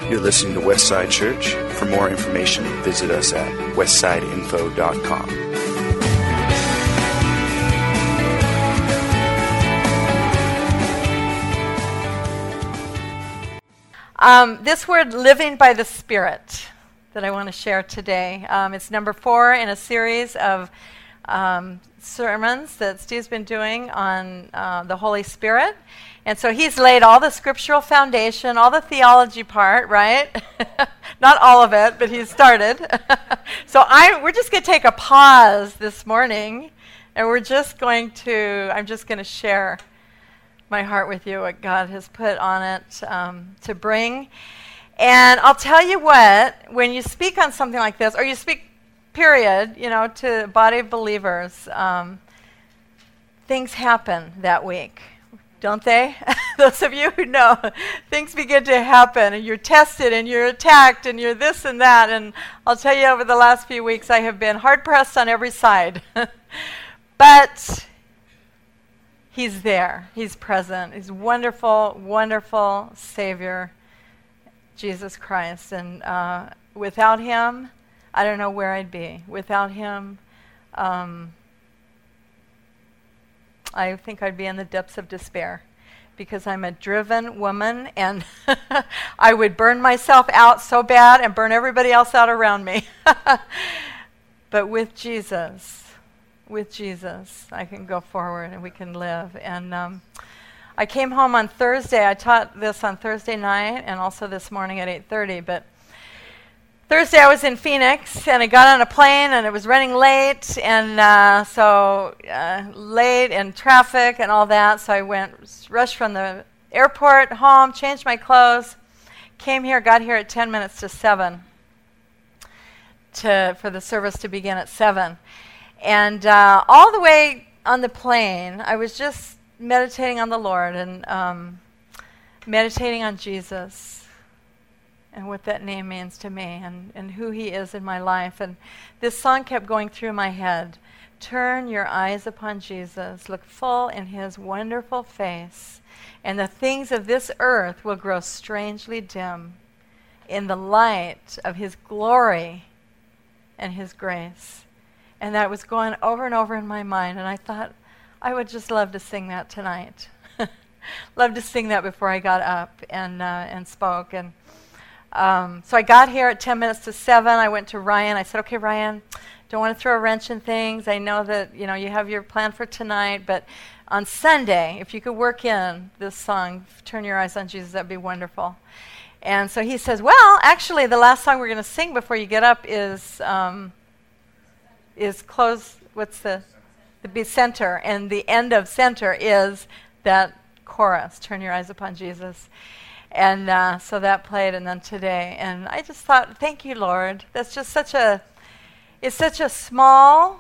You're listening to Westside Church. For more information, visit us at westsideinfo.com. This word, living by the Spirit, that I want to share today. It's number 4 in a series of sermons that Steve's been doing on the Holy Spirit. And so he's laid all the scriptural foundation, all the theology part, right? Not all of it, but he's started. So we're just going to take a pause this morning, and I'm just going to share my heart with you, what God has put on it to bring. And I'll tell you what, when you speak on something like this, or you speak, period, to a body of believers, things happen that week. Don't they? Those of you who know, things begin to happen, and you're tested, and you're attacked, and you're this and that. And I'll tell you, over the last few weeks, I have been hard-pressed on every side. But He's there. He's present. He's wonderful, wonderful Savior, Jesus Christ. And without Him, I don't know where I'd be. Without Him, I think I'd be in the depths of despair, because I'm a driven woman, and I would burn myself out so bad and burn everybody else out around me. But with Jesus, I can go forward and we can live. And I came home on Thursday. I taught this on Thursday night and also this morning at 8:30. But Thursday I was in Phoenix, and I got on a plane, and it was running late, and so late in traffic and all that. So I rushed from the airport home, changed my clothes, came here, got here at 10 minutes to 7 for the service to begin at 7. And all the way on the plane, I was just meditating on the Lord and meditating on Jesus and what that name means to me and who He is in my life. And this song kept going through my head. Turn your eyes upon Jesus, look full in His wonderful face, and the things of this earth will grow strangely dim in the light of His glory and His grace. And that was going over and over in my mind, and I thought, I would just love to sing that tonight. Love to sing that before I got up and spoke. And so I got here at 10 minutes to 7. I went to Ryan. I said, okay, Ryan, don't want to throw a wrench in things. I know that you have your plan for tonight, but on Sunday, if you could work in this song, Turn Your Eyes on Jesus, that'd be wonderful. And so he says, well, actually, the last song we're going to sing before you get up is close. What's the center? And the end of center is that chorus, Turn Your Eyes Upon Jesus. And so that played, and then today. And I just thought, thank you, Lord. That's just such a small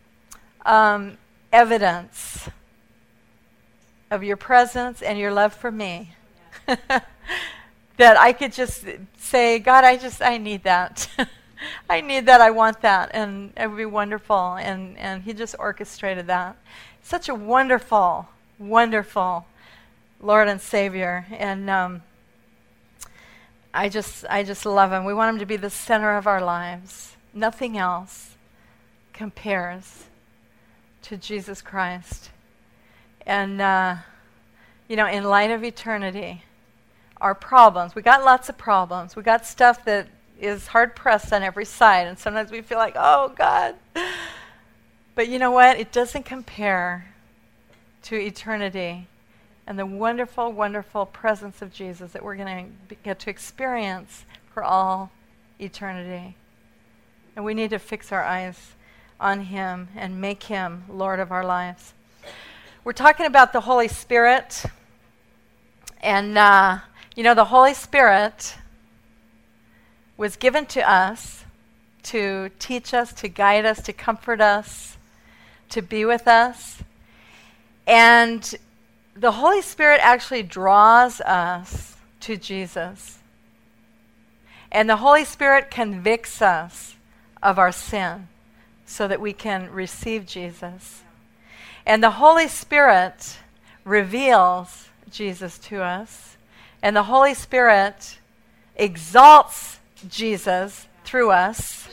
evidence of your presence and your love for me. That I could just say, God, I need that. I need that, I want that, and it would be wonderful. And He just orchestrated that. Such a wonderful, wonderful Lord and Savior. And I just love Him. We want Him to be the center of our lives. Nothing else compares to Jesus Christ. And, in light of eternity, our problems, we got lots of problems. We got stuff that is hard-pressed on every side, and sometimes we feel like, oh, God. But you know what? It doesn't compare to eternity and the wonderful, wonderful presence of Jesus that we're going to get to experience for all eternity. And we need to fix our eyes on Him and make Him Lord of our lives. We're talking about the Holy Spirit. And, the Holy Spirit was given to us to teach us, to guide us, to comfort us, to be with us. And the Holy Spirit actually draws us to Jesus. And the Holy Spirit convicts us of our sin so that we can receive Jesus. And the Holy Spirit reveals Jesus to us. And the Holy Spirit exalts Jesus through us.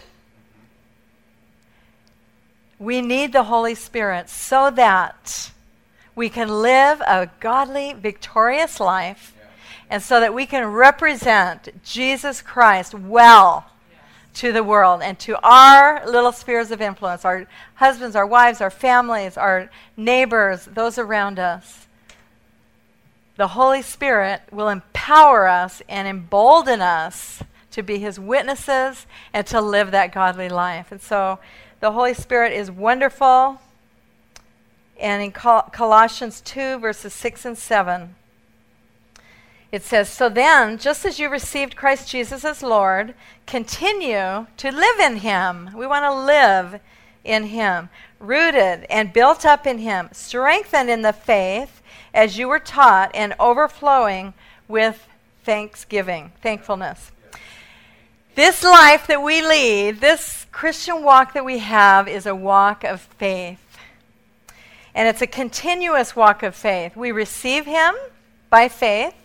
We need the Holy Spirit so that we can live a godly, victorious life, and so that we can represent Jesus Christ well to the world and to our little spheres of influence, our husbands, our wives, our families, our neighbors, those around us. The Holy Spirit will empower us and embolden us to be his witnesses and to live that godly life. And so the Holy Spirit is wonderful. And in Colossians 2, verses 6 and 7, it says, "So then, just as you received Christ Jesus as Lord, continue to live in him." We want to live in him. "Rooted and built up in him, strengthened in the faith as you were taught, and overflowing with thankfulness." This life that we lead, this Christian walk that we have, is a walk of faith. And it's a continuous walk of faith. We receive him by faith.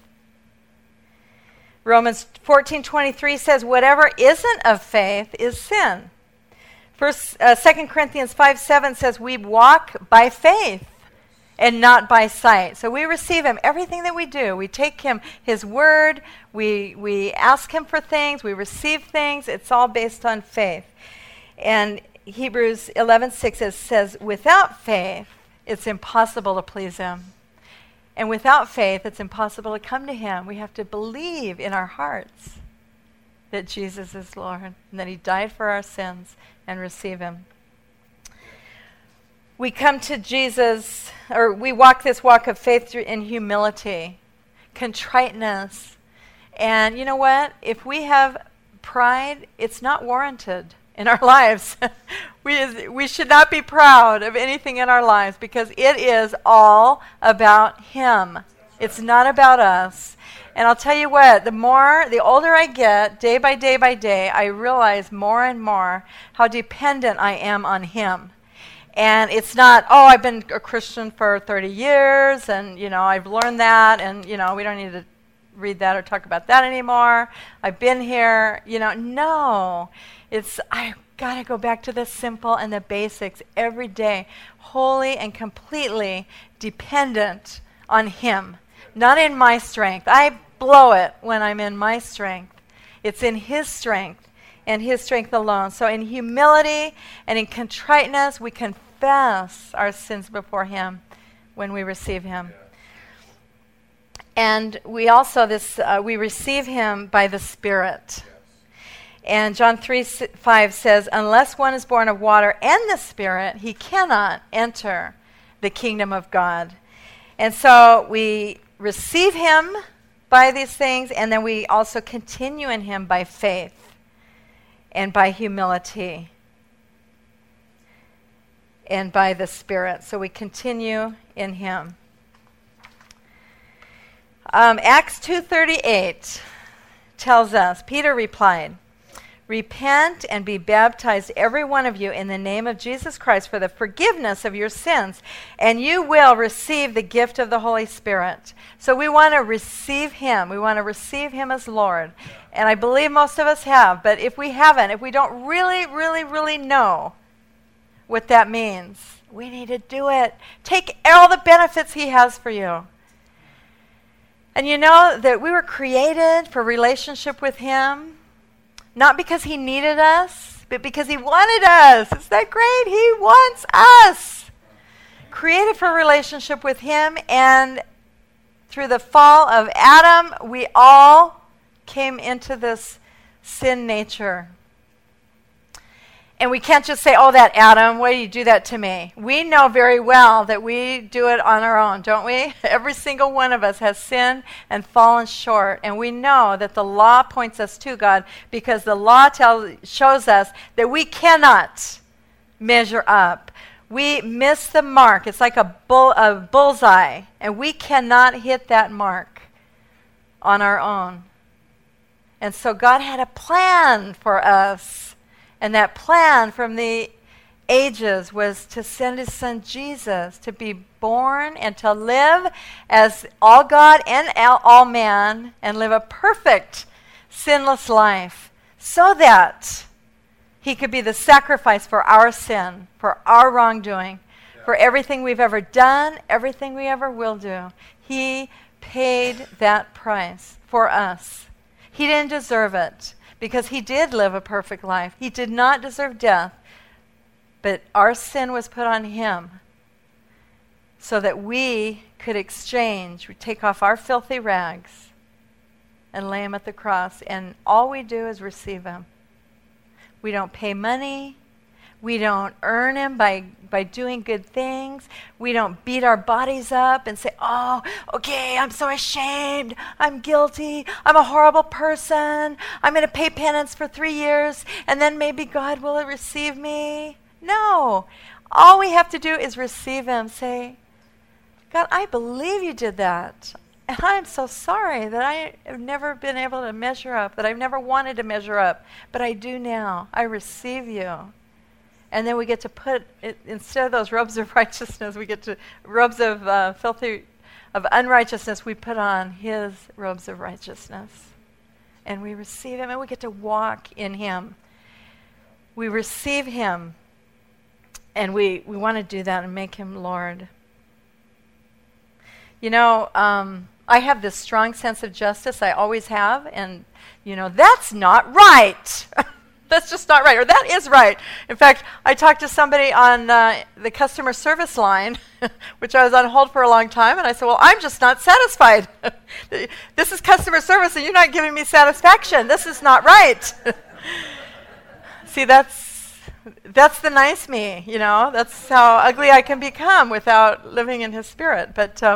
Romans 14:23 says, "Whatever isn't of faith is sin." 2 Corinthians 5:7 says, "We walk by faith and not by sight." So we receive him. Everything that we do, we take him, his word, we ask him for things, we receive things. It's all based on faith. And Hebrews 11:6 says, "Without faith, it's impossible to please him." And without faith, it's impossible to come to him. We have to believe in our hearts that Jesus is Lord and that he died for our sins, and receive him. We come to Jesus, or we walk this walk of faith in humility, contriteness. And you know what? If we have pride, it's not warranted in our lives. We should not be proud of anything in our lives, because it is all about him. It's not about us. And I'll tell you what, the older I get, day by day, I realize more and more how dependent I am on him. And it's not, I've been a Christian for 30 years, and, I've learned that, and, we don't need to read that or talk about that anymore. I've been here, no. I've got to go back to the simple and the basics every day, wholly and completely dependent on him, not in my strength. I blow it when I'm in my strength. It's in his strength and his strength alone. So in humility and in contriteness, we confess our sins before him when we receive him. And we also, we receive him by the Spirit. And John 3:5 says, "Unless one is born of water and the Spirit, he cannot enter the kingdom of God." And so we receive him by these things, and then we also continue in him by faith and by humility and by the Spirit. So we continue in him. Acts 2:38 tells us, Peter replied, "Repent and be baptized, every one of you, in the name of Jesus Christ for the forgiveness of your sins, and you will receive the gift of the Holy Spirit." So we want to receive him. We want to receive him as Lord. And I believe most of us have. But if we haven't, if we don't really know what that means, we need to do it. Take all the benefits he has for you. And you know that we were created for relationship with him. Not because he needed us, but because he wanted us. Isn't that great? He wants us. Created for relationship with him, and through the fall of Adam, we all came into this sin nature. And we can't just say, that Adam, why do you do that to me? We know very well that we do it on our own, don't we? Every single one of us has sinned and fallen short. And we know that the law points us to God, because the law shows us that we cannot measure up. We miss the mark. It's like a bullseye. And we cannot hit that mark on our own. And so God had a plan for us. And that plan from the ages was to send his son Jesus to be born and to live as all God and all man, and live a perfect, sinless life, so that he could be the sacrifice for our sin, for our wrongdoing, for everything we've ever done, everything we ever will do. He paid that price for us. He didn't deserve it because he did live a perfect life. He did not deserve death, but our sin was put on him so that we could exchange, we take off our filthy rags and lay him at the cross, and all we do is receive him. We don't pay money. We don't earn him by doing good things. We don't beat our bodies up and say, oh, okay, I'm so ashamed. I'm guilty. I'm a horrible person. I'm going to pay penance for 3 years, and then maybe God will receive me. No. All we have to do is receive him. Say, God, I believe you did that. And I'm so sorry that I have never been able to measure up, that I've never wanted to measure up, but I do now. I receive you. And then we get to put, instead of those robes of righteousness, we get to, robes of of unrighteousness, we put on his robes of righteousness. And we receive him, and we get to walk in him. We receive him, and we want to do that and make him Lord. You know, I have this strong sense of justice. I always have. And, you know, that's not right. That's just not right. Or that is right. In fact, I talked to somebody on the customer service line, which I was on hold for a long time. And I said, well, I'm just not satisfied. This is customer service, and you're not giving me satisfaction. This is not right. See, that's the nice me, you know. That's how ugly I can become without living in his spirit.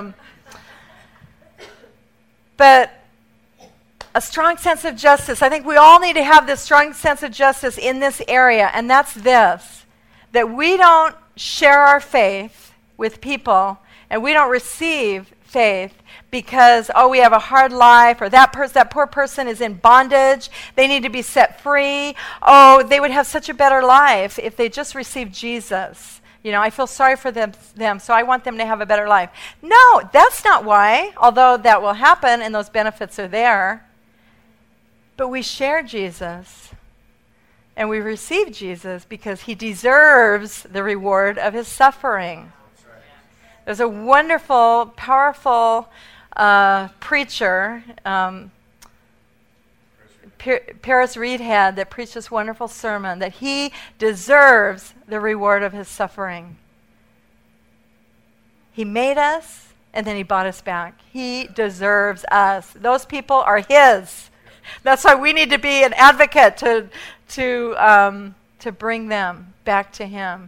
But a strong sense of justice. I think we all need to have this strong sense of justice in this area, and that's this, that we don't share our faith with people, and we don't receive faith because, oh, we have a hard life, or that poor person is in bondage, they need to be set free. Oh, they would have such a better life if they just received Jesus. You know, I feel sorry for them, so I want them to have a better life. No, that's not why, although that will happen and those benefits are there. But we share Jesus, and we receive Jesus because he deserves the reward of his suffering. There's a wonderful, powerful preacher, Paris Reedhead, that preached this wonderful sermon that he deserves the reward of his suffering. He made us, and then he bought us back. He deserves us. Those people are his. That's why we need to be an advocate to bring them back to him.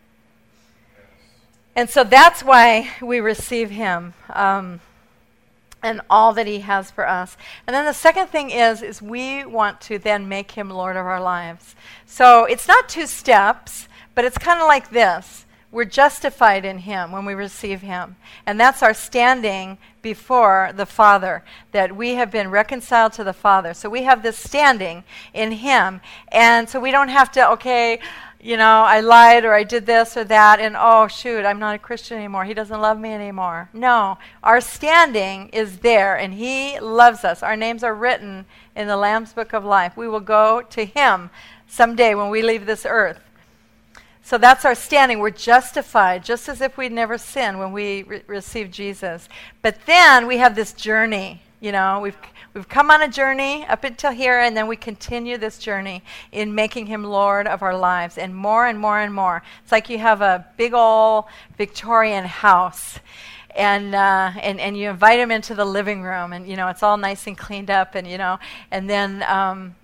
And so that's why we receive him. And all that he has for us. And then the second thing is we want to then make him Lord of our lives. So it's not 2 steps, but it's kind of like this. We're justified in him when we receive him. And that's our standing before the Father, that we have been reconciled to the Father. So we have this standing in him. And so we don't have to, okay, you know, I lied or I did this or that, and oh, shoot, I'm not a Christian anymore. He doesn't love me anymore. No, our standing is there, and he loves us. Our names are written in the Lamb's Book of Life. We will go to him someday when we leave this earth. So that's our standing. We're justified, just as if we'd never sinned when we receive Jesus. But then we have this journey. You know, we've come on a journey up until here, and then we continue this journey in making him Lord of our lives, and more and more and more. It's like you have a big old Victorian house, and you invite him into the living room, and you know it's all nice and cleaned up, and you know, and then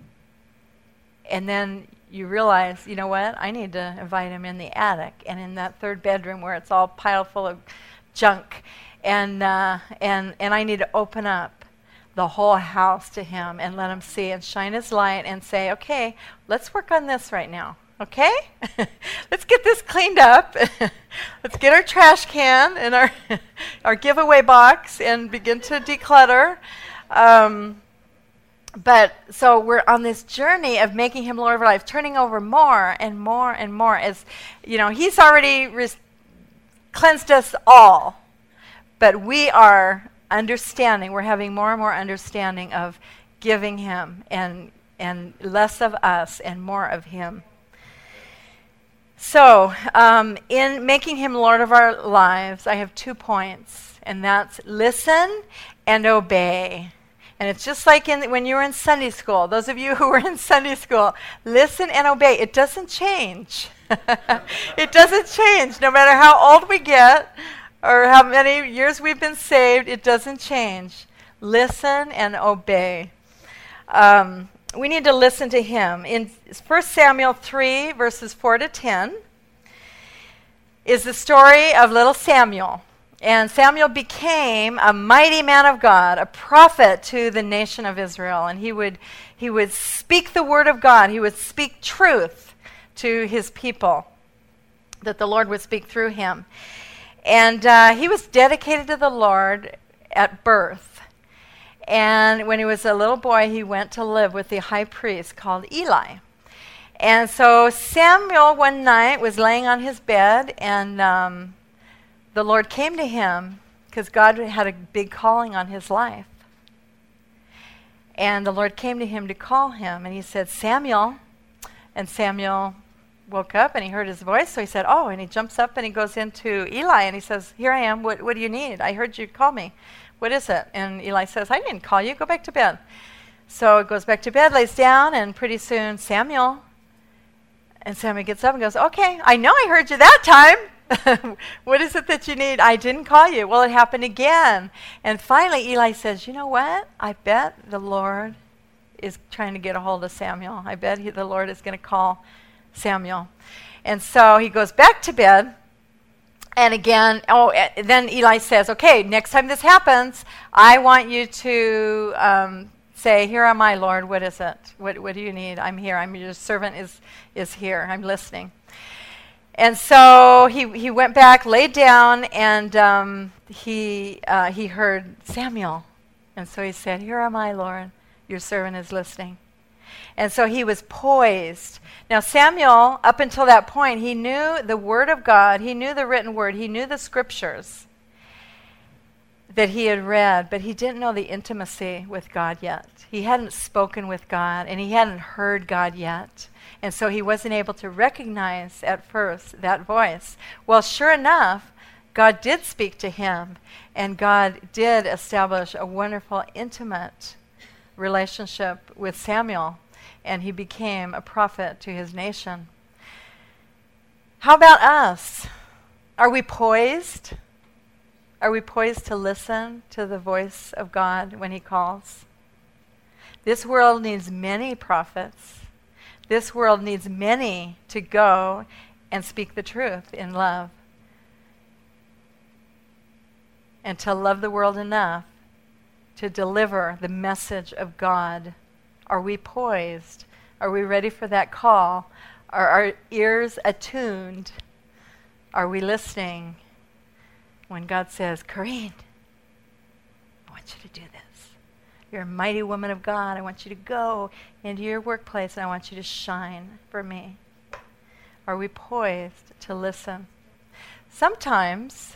you realize, you know what? I need to invite him in the attic and in that 3rd bedroom where it's all piled full of junk, and I need to open up the whole house to him and let him see and shine his light and say, okay, let's work on this right now, okay? Let's get this cleaned up. Let's get our trash can and our giveaway box and begin to declutter. But so we're on this journey of making him Lord of our life, turning over more and more and more. As you know, he's already cleansed us all, but we are understanding. We're having more and more understanding of giving him and less of us and more of him. So, in making him Lord of our lives, I have 2 points, and that's listen and obey. And it's just like when you were in Sunday school. Those of you who were in Sunday school, listen and obey. It doesn't change. It doesn't change. No matter how old we get or how many years we've been saved, it doesn't change. Listen and obey. We need to listen to him. In 1 Samuel 3, verses 4 to 10, is the story of little Samuel. And Samuel became a mighty man of God, a prophet to the nation of Israel. And he would speak the word of God. He would speak truth to his people, that the Lord would speak through him. And he was dedicated to the Lord at birth. And when he was a little boy, he went to live with the high priest called Eli. And so Samuel one night was laying on his bed, and the Lord came to him because God had a big calling on his life. And the Lord came to him to call him, and he said, Samuel. And Samuel woke up, and he heard his voice, so he said, oh, and he jumps up, and he goes into Eli, and he says, here I am, what do you need? I heard you call me. What is it? And Eli says, I didn't call you. Go back to bed. So it goes back to bed, lays down, and pretty soon, Samuel. And Samuel gets up and goes, okay, I know I heard you that time. What is it that you need? I didn't call you. Well, it happened again. And finally, Eli says, you know what? I bet the Lord is trying to get a hold of Samuel. I bet the Lord is going to call Samuel. And so he goes back to bed. And again, then Eli says, okay, next time this happens, I want you to say, here am I, Lord, what is it? What do you need? I'm here. Your servant is here. I'm listening. And so he went back, laid down, and he heard Samuel. And so he said, here am I, Lord, your servant is listening. And so he was poised. Now Samuel, up until that point, he knew the word of God, he knew the written word, he knew the scriptures that he had read, but he didn't know the intimacy with God yet. He hadn't spoken with God, and he hadn't heard God yet. And so he wasn't able to recognize at first that voice. Well, sure enough, God did speak to him, and God did establish a wonderful, intimate relationship with Samuel, and he became a prophet to his nation. How about us? Are we poised? Are we poised to listen to the voice of God when he calls? This world needs many prophets. This world needs many to go and speak the truth in love. And to love the world enough to deliver the message of God. Are we poised? Are we ready for that call? Are our ears attuned? Are we listening when God says, Corinne, I want you to do this. You're a mighty woman of God. I want you to go into your workplace and I want you to shine for me. Are we poised to listen? Sometimes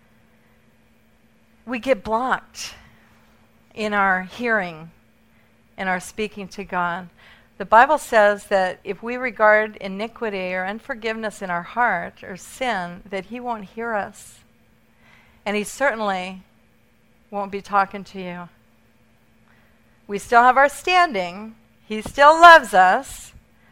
we get blocked in our hearing, in our speaking to God. The Bible says that if we regard iniquity or unforgiveness in our heart or sin, that he won't hear us. And he certainly won't be talking to you. We still have our standing. He still loves us.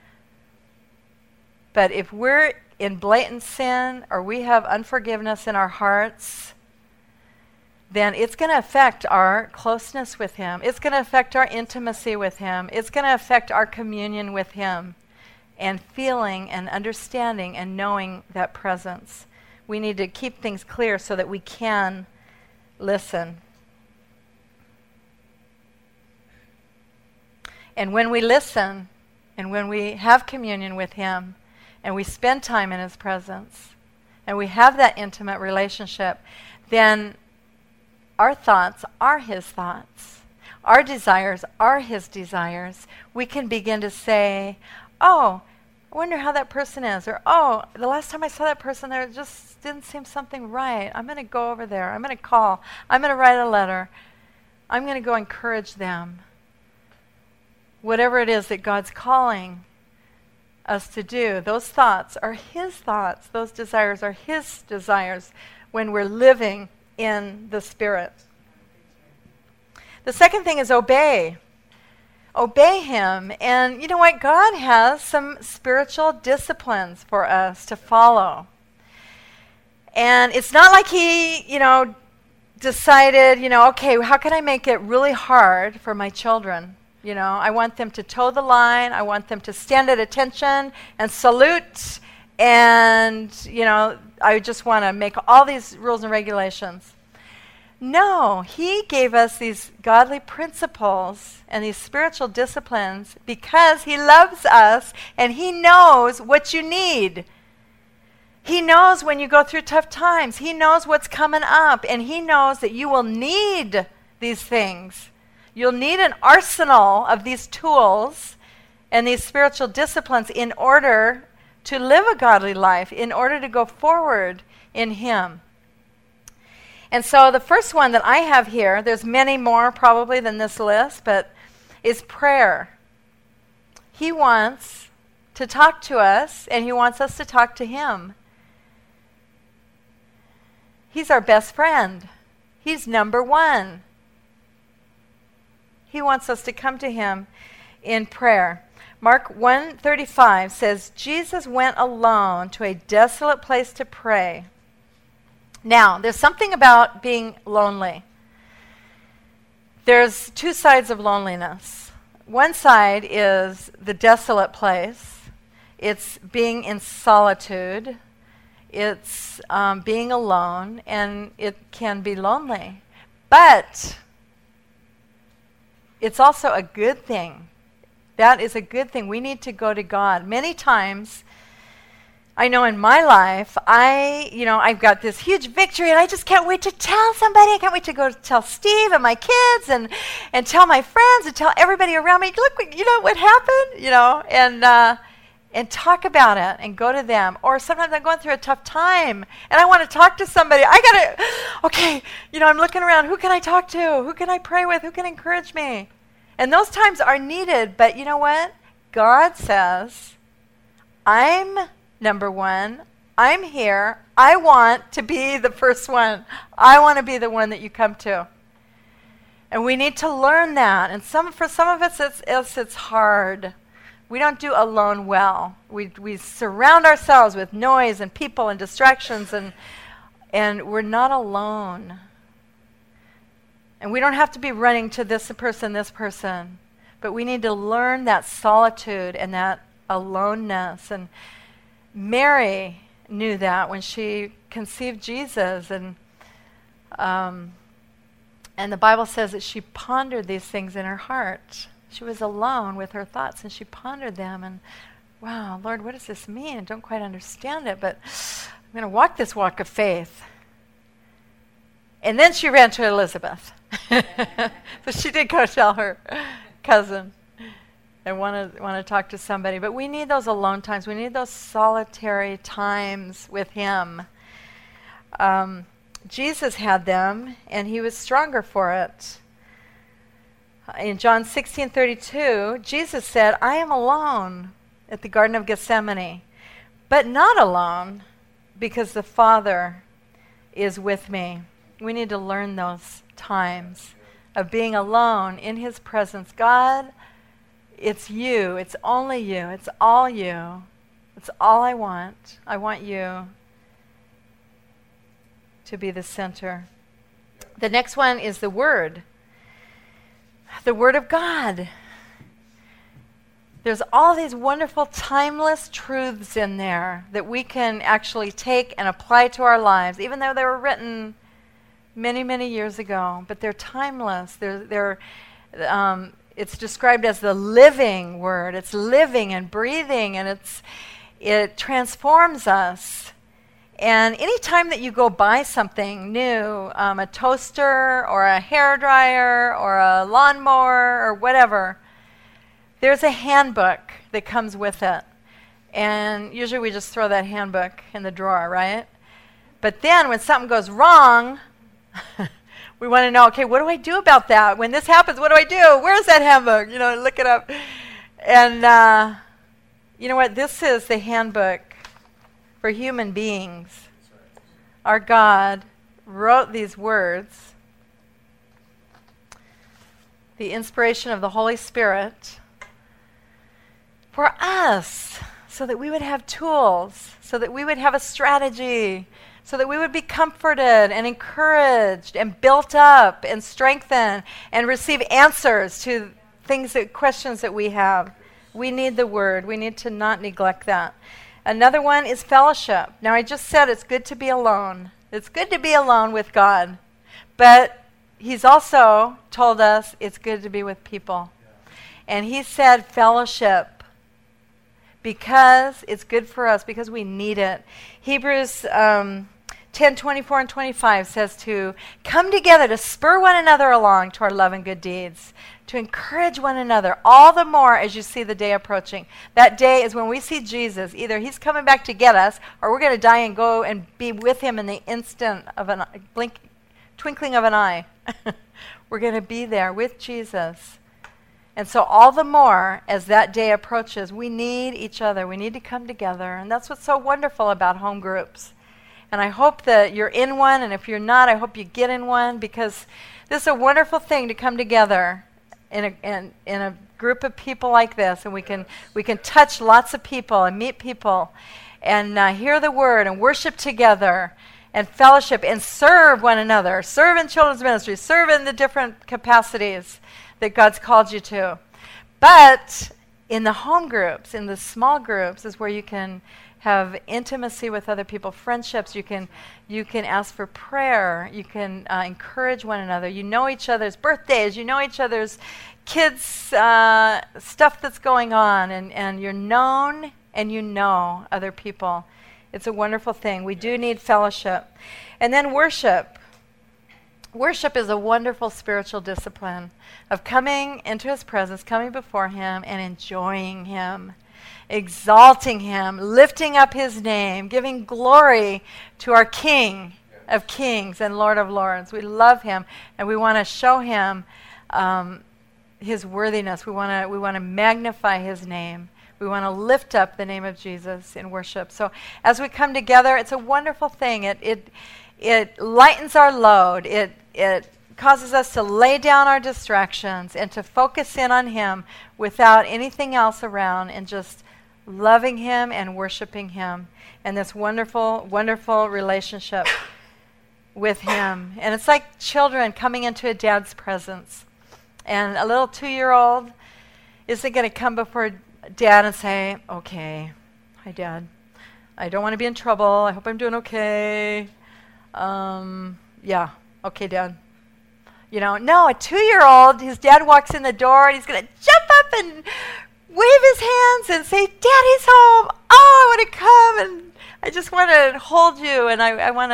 But if we're in blatant sin or we have unforgiveness in our hearts, then it's going to affect our closeness with him. It's going to affect our intimacy with him. It's going to affect our communion with him and feeling and understanding and knowing that presence. We need to keep things clear so that we can listen. And when we listen and when we have communion with him and we spend time in his presence and we have that intimate relationship, then our thoughts are his thoughts. Our desires are his desires. We can begin to say, oh, I wonder how that person is. Or, oh, the last time I saw that person there, it just didn't seem something right. I'm going to go over there. I'm going to call. I'm going to write a letter. I'm going to go encourage them. whatever it is that God's calling us to do, those thoughts are His thoughts. Those desires are His desires when we're living in the Spirit. The second thing is obey. Obey Him. And you know what? God has some spiritual disciplines for us to follow. And it's not like He, decided, okay, how can I make it really hard for my children? I want them to toe the line. I want them to stand at attention and salute. And, I just want to make all these rules and regulations. No, He gave us these godly principles and these spiritual disciplines because He loves us and He knows what you need. He knows when you go through tough times. He knows what's coming up, and He knows that you will need these things. You'll need an arsenal of these tools and these spiritual disciplines in order to live a godly life, in order to go forward in Him. And so the first one that I have here, there's many more probably than this list, but is prayer. He wants to talk to us, and He wants us to talk to Him. He's our best friend. He's number one. He wants us to come to Him in prayer. Mark 1:35 says, Jesus went alone to a desolate place to pray. Now, there's something about being lonely. There's two sides of loneliness. One side is the desolate place. It's being in solitude. It's being alone, and it can be lonely. But it's also a good thing. That is a good thing. We need to go to God. Many times, I know in my life, I've got this huge victory, and I just can't wait to tell somebody. I can't wait to go tell Steve and my kids and tell my friends and tell everybody around me, look, what happened, and talk about it and go to them. Or sometimes I'm going through a tough time and I want to talk to somebody. I'm looking around. Who can I talk to? Who can I pray with? Who can encourage me? And those times are needed. But you know what? God says, I'm number one. I'm here. I want to be the first one. I want to be the one that you come to. And we need to learn that. And for some of us, it's hard. We don't do alone well. We surround ourselves with noise and people and distractions, and we're not alone. And we don't have to be running to this person, but we need to learn that solitude and that aloneness. And Mary knew that when she conceived Jesus, and the Bible says that she pondered these things in her heart. She was alone with her thoughts, and she pondered them, and wow, Lord, what does this mean? I don't quite understand it, but I'm going to walk this walk of faith. And then she ran to Elizabeth. So she did go tell her cousin and want to talk to somebody. But we need those alone times. We need those solitary times with Him. Jesus had them, and He was stronger for it. In John 16:32, Jesus said, I am alone at the Garden of Gethsemane, but not alone because the Father is with me. We need to learn those times of being alone in His presence. God, it's you. It's only you. It's all you. It's all I want. I want you to be the center. The next one is the Word. The Word of God. There's all these wonderful, timeless truths in there that we can actually take and apply to our lives, even though they were written many, many years ago. But they're timeless. It's described as the living Word. It's living and breathing, and it transforms us. And any time that you go buy something new, a toaster or a hairdryer or a lawnmower or whatever, there's a handbook that comes with it. And usually we just throw that handbook in the drawer, right? But then when something goes wrong, we want to know, okay, what do I do about that? When this happens, what do I do? Where's that handbook? Look it up. And you know what? This is the handbook for human beings. Our God wrote these words, the inspiration of the Holy Spirit, for us, so that we would have tools, so that we would have a strategy, so that we would be comforted and encouraged and built up and strengthened and receive answers to questions that we have. We need the Word. We need to not neglect that. Another one is fellowship. Now, I just said it's good to be alone. It's good to be alone with God. But He's also told us it's good to be with people. And He said fellowship because it's good for us, because we need it. Hebrews 10:24 and 25 says to come together to spur one another along toward love and good deeds, to encourage one another all the more as you see the day approaching. That day is when we see Jesus. Either He's coming back to get us, or we're going to die and go and be with Him in the instant of a twinkling of an eye. We're going to be there with Jesus. And so all the more as that day approaches, we need each other. We need to come together. And that's what's so wonderful about home groups. And I hope that you're in one, and if you're not, I hope you get in one, because this is a wonderful thing to come together in a group of people like this, and we can touch lots of people and meet people and hear the Word and worship together and fellowship and serve one another, serve in children's ministry, serve in the different capacities that God's called you to. But in the home groups, in the small groups, is where you can have intimacy with other people, friendships. You can ask for prayer. You can encourage one another. You know each other's birthdays. You know each other's kids' stuff that's going on, and you're known and you know other people. It's a wonderful thing. We do need fellowship. And then worship. Worship is a wonderful spiritual discipline of coming into His presence, coming before Him and enjoying Him, exalting Him, lifting up His name, giving glory to our King of Kings and Lord of Lords. We love Him, and we want to show Him His worthiness. We want to magnify His name. We want to lift up the name of Jesus in worship. So as we come together, it's a wonderful thing. It lightens our load. It causes us to lay down our distractions and to focus in on Him without anything else around, and just loving Him and worshiping Him, and this wonderful, wonderful relationship with Him. And it's like children coming into a dad's presence. And a little 2-year-old isn't going to come before Dad and say, okay, hi Dad, I don't want to be in trouble. I hope I'm doing okay. Yeah, okay, Dad. No, a 2-year-old, his dad walks in the door and he's going to jump up and wave his hands and say, Daddy's home. Oh, I want to come, and I just want to hold you, and I want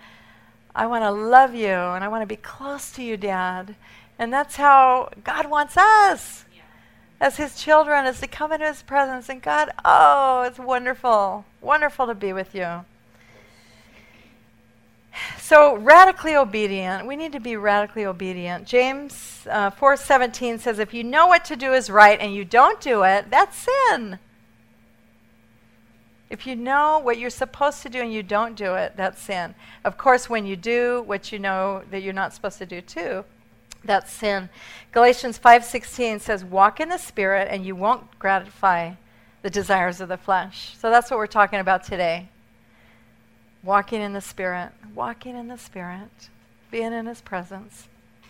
to love you, and I want to be close to you, Dad. And that's how God wants us as His children, is to come into His presence. And God, it's wonderful, wonderful to be with you. So radically obedient. We need to be radically obedient. James 4:17 says, if you know what to do is right and you don't do it, that's sin. If you know what you're supposed to do and you don't do it, that's sin. Of course, when you do what you know that you're not supposed to do too, that's sin. Galatians 5:16 says, walk in the Spirit and you won't gratify the desires of the flesh. So that's what we're talking about today. Walking in the Spirit, being in His presence.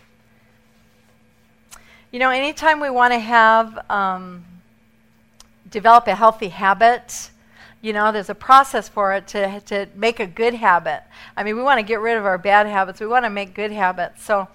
Anytime we want to develop a healthy habit, there's a process for it to make a good habit. I mean, we want to get rid of our bad habits. We want to make good habits. So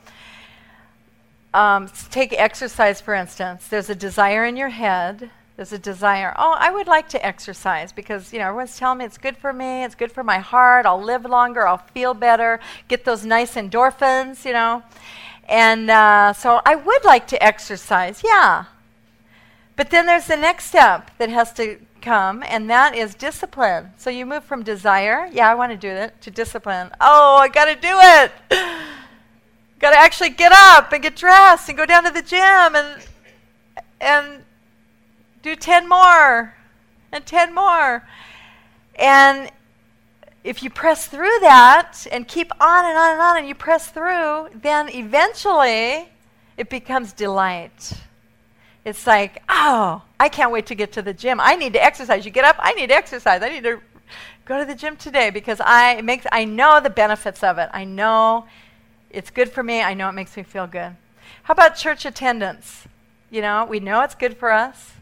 take exercise, for instance. There's a desire in your head. There's a desire, I would like to exercise because, everyone's telling me it's good for me, it's good for my heart, I'll live longer, I'll feel better, get those nice endorphins, And so I would like to exercise, yeah. But then there's the next step that has to come, and that is discipline. So you move from desire, I want to do that, to discipline. I got to do it. Got to actually get up and get dressed and go down to the gym and Do 10 more and 10 more. And if you press through that and keep on and on and on and you press through, then eventually it becomes delight. It's like, oh, I can't wait to get to the gym. I need to exercise. You get up, I need to exercise. I need to go to the gym today because I know the benefits of it. I know it's good for me. I know it makes me feel good. How about church attendance? You know, we know it's good for us.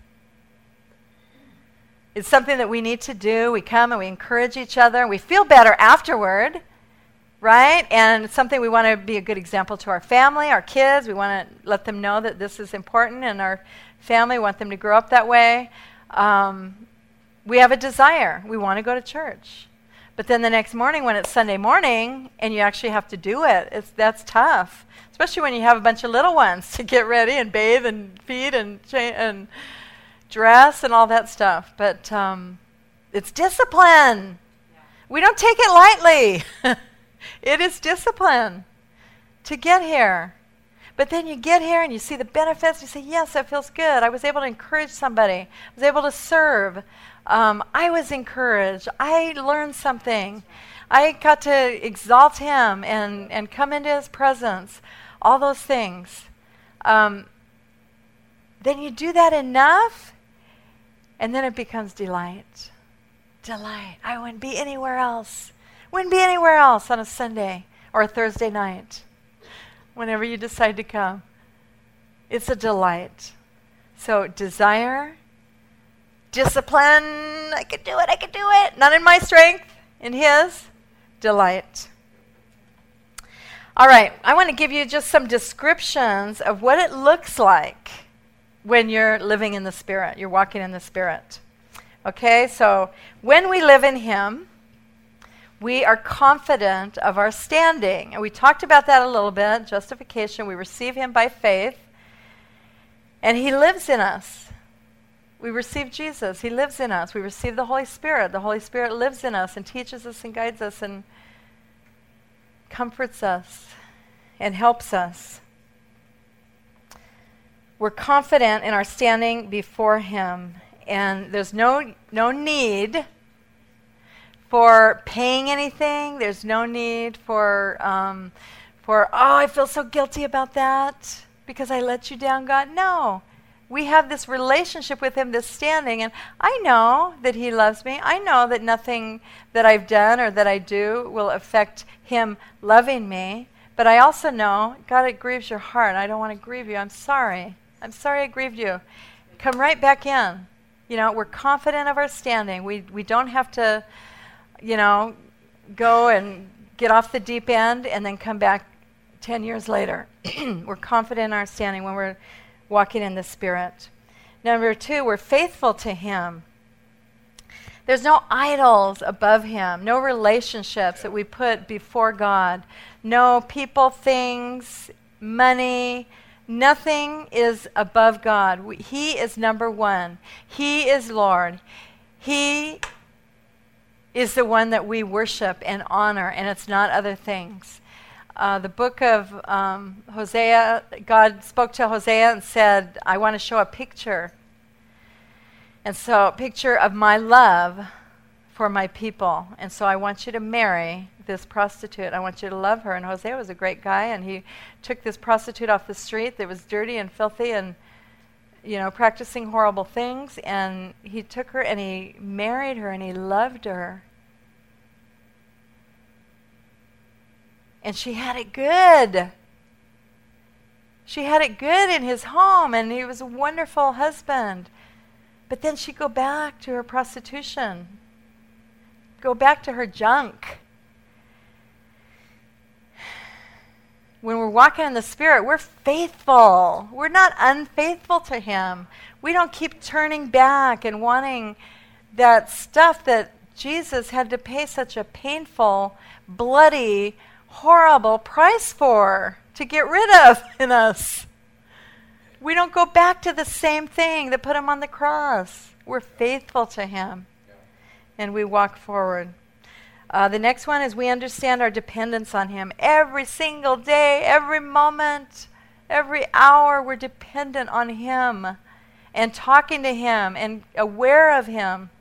It's something that we need to do. We come and we encourage each other. And we feel better afterward, right? And it's something we want to be a good example to our family, our kids. We want to let them know that this is important in our family. We want them to grow up that way. We have a desire. We want to go to church. But then the next morning when it's Sunday morning and you actually have to do it, that's tough. Especially when you have a bunch of little ones to get ready and bathe and feed and dress and all that stuff. But it's discipline. Yeah. We don't take it lightly. It is discipline to get here. But then you get here and you see the benefits. You say, yes, that feels good. I was able to encourage somebody. I was able to serve. I was encouraged. I learned something. I got to exalt him and come into his presence. All those things. Then you do that enough, and then it becomes delight. Delight. I wouldn't be anywhere else. Wouldn't be anywhere else on a Sunday or a Thursday night. Whenever you decide to come. It's a delight. So desire, discipline, I can do it. Not in my strength, in his. Delight. All right, I want to give you just some descriptions of what it looks like when you're living in the Spirit, you're walking in the Spirit. Okay, so when we live in him, we are confident of our standing. And we talked about that a little bit, justification. We receive him by faith, and he lives in us. We receive Jesus. He lives in us. We receive the Holy Spirit. The Holy Spirit lives in us and teaches us and guides us and comforts us and helps us. We're confident in our standing before him, and there's no need for paying anything. There's no need for I feel so guilty about that because I let you down, God. No. We have this relationship with him, this standing, and I know that he loves me. I know that nothing that I've done or that I do will affect him loving me. But I also know, God, it grieves your heart. I don't want to grieve you. I'm sorry. I'm sorry I grieved you. Come right back in. You know, we're confident of our standing. We don't have to, go and get off the deep end and then come back 10 years later. We're confident in our standing when we're walking in the Spirit. Number 2, we're faithful to him. There's no idols above him, no relationships that we put before God, no people, things, money. Nothing is above God. He is number one. He is Lord. He is the one that we worship and honor, and it's not other things. The book of Hosea, God spoke to Hosea and said, I want to show a picture. And so a picture of my love for my people. And so I want you to marry this prostitute. I want you to love her. And Hosea was a great guy, and he took this prostitute off the street that was dirty and filthy and, practicing horrible things. And he took her and he married her and he loved her. And she had it good. She had it good in his home, and he was a wonderful husband. But then she'd go back to her prostitution, go back to her junk. When we're walking in the Spirit, we're faithful. We're not unfaithful to him. We don't keep turning back and wanting that stuff that Jesus had to pay such a painful, bloody, horrible price for, to get rid of in us. We don't go back to the same thing that put him on the cross. We're faithful to him, and we walk forward. The next one is we understand our dependence on him. Every single day, every moment, every hour, we're dependent on him. and talking to him and aware of him.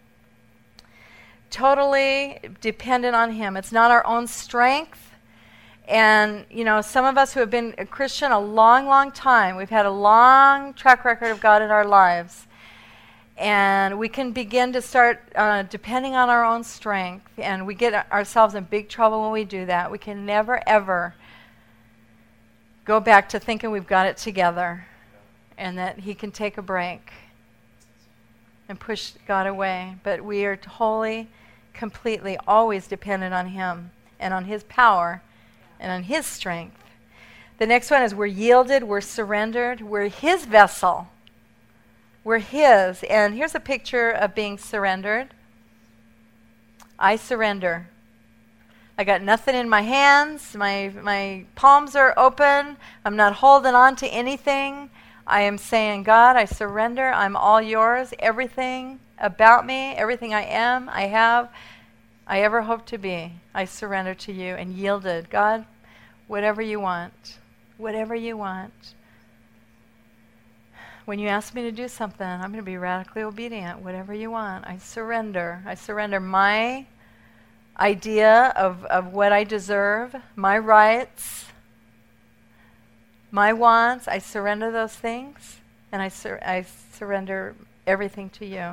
Totally dependent on him. It's not our own strength. And, some of us who have been a Christian a long, long time, we've had a long track record of God in our lives. And we can begin to start depending on our own strength. And we get ourselves in big trouble when we do that. We can never, ever go back to thinking we've got it together and that he can take a break and push God away. But we are wholly, completely, always dependent on him and on his power and on his strength. The next one is we're yielded, we're surrendered, we're his vessel. We're his. And here's a picture of being surrendered. I surrender. I got nothing in my hands. My palms are open. I'm not holding on to anything. I am saying, God, I surrender. I'm all yours. Everything about me, everything I am, I have, I ever hope to be, I surrender to you and yielded. God, whatever you want, whatever you want. When you ask me to do something, I'm going to be radically obedient. Whatever you want, I surrender. I surrender my idea of what I deserve, my rights, my wants. I surrender those things, and I surrender everything to you.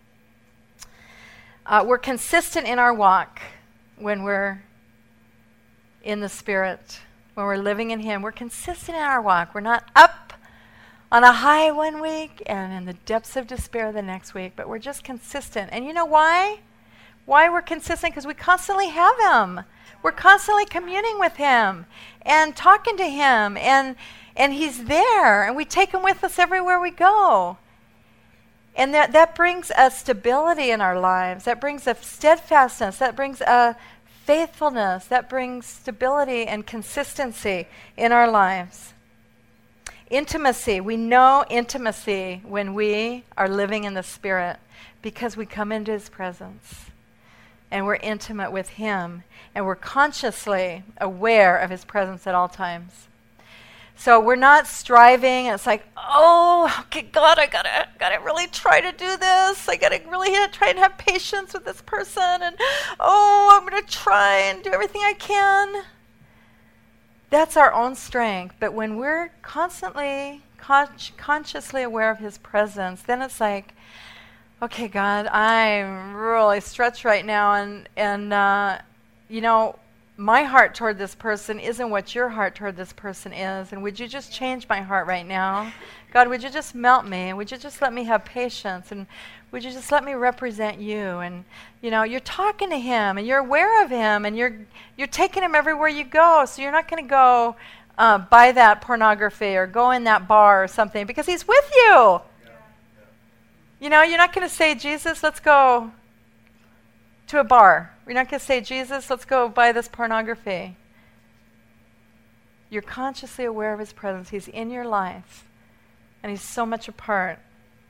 We're consistent in our walk when we're in the Spirit, when we're living in him. We're consistent in our walk. We're not up on a high one week and in the depths of despair the next week, but we're just consistent. And you know why? Why we're consistent? Because we constantly have him. We're constantly communing with him and talking to him, and he's there, and we take him with us everywhere we go. And that brings a stability in our lives. That brings a steadfastness. That brings a faithfulness. That brings stability and consistency in our lives. Intimacy. We know intimacy when we are living in the Spirit because we come into his presence and we're intimate with him and we're consciously aware of his presence at all times. So we're not striving and it's like, oh, okay, God, I gotta really try to do this. I gotta really try and have patience with this person, and I'm gonna try and do everything I can. That's our own strength. But when we're constantly, consciously aware of his presence, then it's like, okay, God, I'm really stretched right now, and my heart toward this person isn't what your heart toward this person is, and would you just change my heart right now? God, would you just melt me, and would you just let me have patience, and would you just let me represent you? And, you're talking to him, and you're aware of him, and you're taking him everywhere you go, so you're not going to go buy that pornography or go in that bar or something, because he's with you. You're not going to say, Jesus, let's go to a bar. You're not going to say, Jesus, let's go buy this pornography. You're consciously aware of his presence. He's in your life, and he's so much a part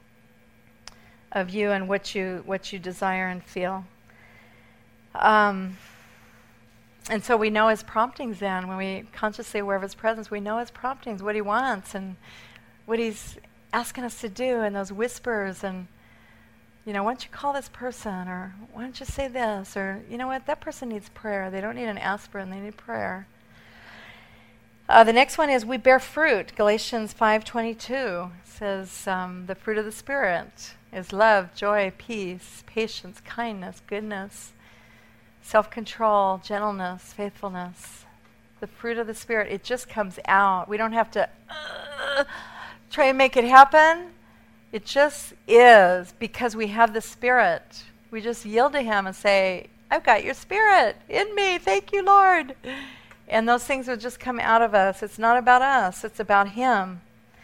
of you and what you desire and feel. And so we know his promptings then. When we consciously aware of his presence, we know his promptings, what he wants and what he's asking us to do, and those whispers, and why don't you call this person, or why don't you say this, or you know what, that person needs prayer. They don't need an aspirin, they need prayer. The next one is we bear fruit. Galatians 5:22 says the fruit of the Spirit is love, joy, peace, patience, kindness, goodness, self-control, gentleness, faithfulness. The fruit of the Spirit, it just comes out. We don't have to try and make it happen. It just is, because we have the Spirit. We just yield to him and say, I've got your Spirit in me. Thank you, Lord. And those things will just come out of us. It's not about us. It's about him.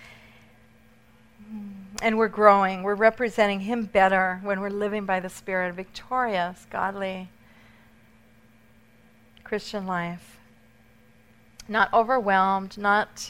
And we're growing. We're representing him better when we're living by the Spirit, a victorious, godly Christian life. Not overwhelmed, not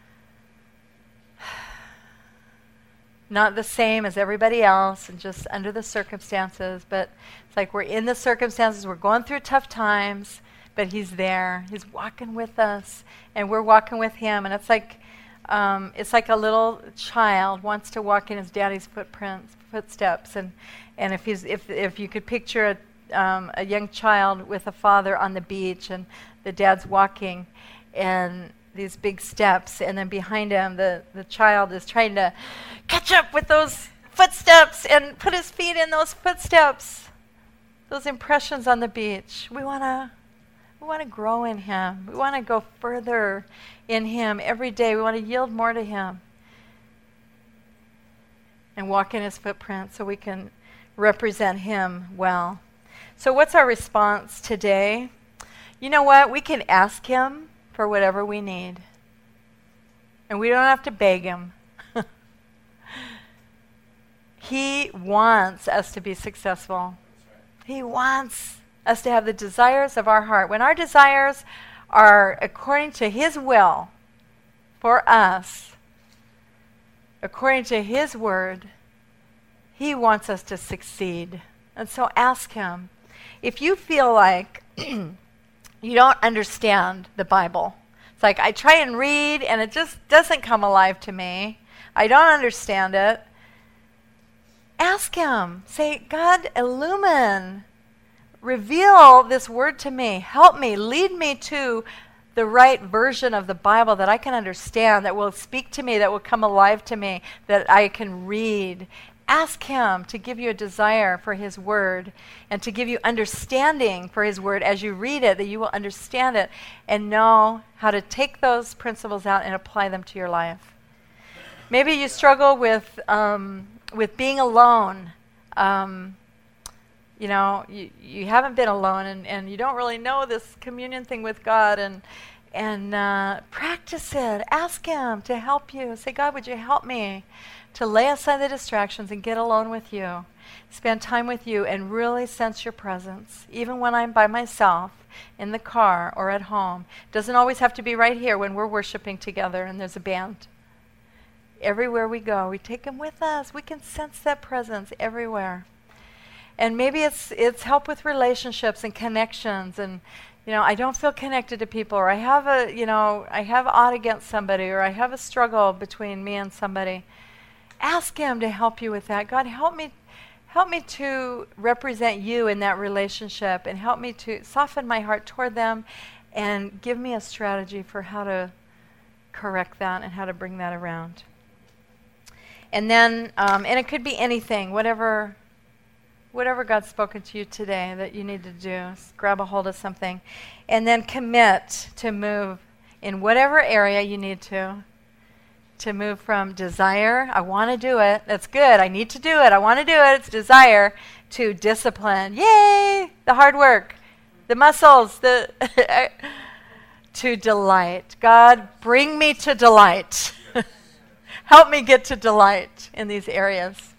the same as everybody else and just under the circumstances, but it's like we're in the circumstances, we're going through tough times, but he's there. He's walking with us, and we're walking with him. And it's like It's like a little child wants to walk in his daddy's footsteps, and if you could picture a young child with a father on the beach, and the dad's walking, and these big steps, and then behind him the child is trying to catch up with those footsteps and put his feet in those footsteps, those impressions on the beach. We want to grow in him. We want to go further in him every day. We want to yield more to him and walk in his footprints so we can represent him well. So what's our response today? You know what? We can ask him for whatever we need. And we don't have to beg him. He wants us to be successful. He wants us to have the desires of our heart. When our desires are according to his will for us, according to his word, he wants us to succeed. And so ask him. If you feel like you don't understand the Bible, it's like I try and read and it just doesn't come alive to me, I don't understand it, ask him. Say, God, illumine, reveal this word to me. Help me, lead me to the right version of the Bible that I can understand, that will speak to me, that will come alive to me, that I can read. Ask him to give you a desire for his word and to give you understanding for his word as you read it, that you will understand it and know how to take those principles out and apply them to your life. Maybe you struggle with being alone. You haven't been alone and you don't really know this communion thing with God, and practice it. Ask him to help you. Say, God, would you help me to lay aside the distractions and get alone with you, spend time with you, and really sense your presence, even when I'm by myself in the car or at home. Doesn't always have to be right here when we're worshiping together and there's a band. Everywhere we go, we take him with us. We can sense that presence everywhere. And maybe it's help with relationships and connections, and I don't feel connected to people, or I have odd against somebody, or I have a struggle between me and somebody. Ask him to help you with that. God, help me to represent you in that relationship, and help me to soften my heart toward them, and give me a strategy for how to correct that and how to bring that around. And then, and it could be anything, whatever God's spoken to you today that you need to do. Grab a hold of something. And then commit to move in whatever area you need to move from desire, I want to do it, that's good, I need to do it, I want to do it, it's desire, to discipline. Yay! The hard work, the muscles, to delight. God, bring me to delight. Help me get to delight in these areas.